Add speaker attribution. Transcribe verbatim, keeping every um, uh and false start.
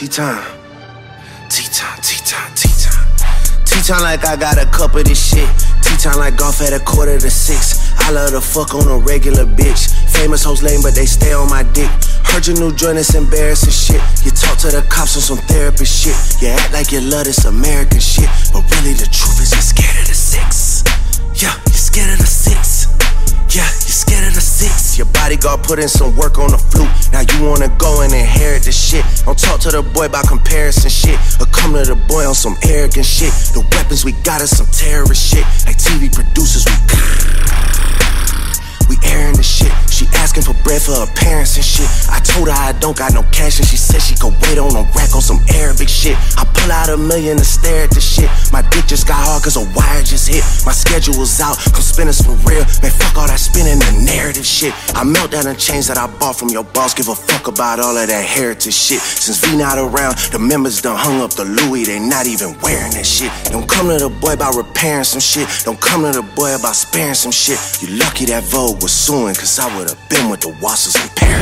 Speaker 1: T-time, T-time, T-time, T-time. T-time like I got a cup of this shit. T-time like golf at a quarter to six. I love to fuck on a regular bitch. Famous hoes lame, but they stay on my dick. Heard your new joint, it's embarrassing shit. You talk to the cops on some therapist shit. You act like you love this American shit, but really the truth is you're scared of the six. Yeah, you're scared of the six. Yeah, you're scared of the six. Your bodyguard put in some work on the flute. Now you wanna go and inherit the shit. Don't talk to the boy about comparison shit, or come to the boy on some arrogant shit. The weapons we got is some terrorist shit. Like T V producers, we We airing the shit. She asking for bread for her parents and shit. I told her I don't got no cash and she said she could wait on a rack on some Arabic shit. I pull out a million to stare at the shit. My dick just got hard cause a wire just hit. My schedule's out, come spin us for real. Man, fuck all that spinning the narrative shit. I melt down the chains that I bought from your boss. Give a fuck about all of that heritage shit. Since V not around, the members done hung up the Louis. They not even wearing that shit. Don't come to the boy about repairing some shit. Don't come to the boy about sparing some shit. You lucky that Vogue was suing, cause I would've been with the Wassers in Paris.